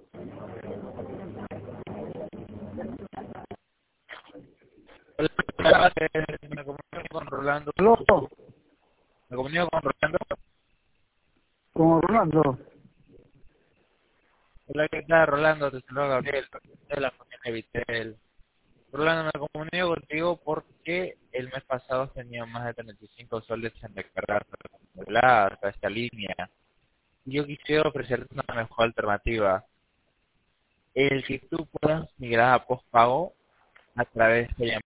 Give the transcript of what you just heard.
Hola, me comunico con Rolando. ¿Aló? Me comunico con Rolando. ¿Con Orlando? Hola, ¿qué tal, Rolando? Te saludo Gabriel, de la familia Vitel. Rolando, me comunico contigo porque el mes pasado has tenido más de 35 soles en recargar a esta línea. Y yo quisiera ofrecerte una mejor alternativa. El que tú puedas migrar a postpago a través de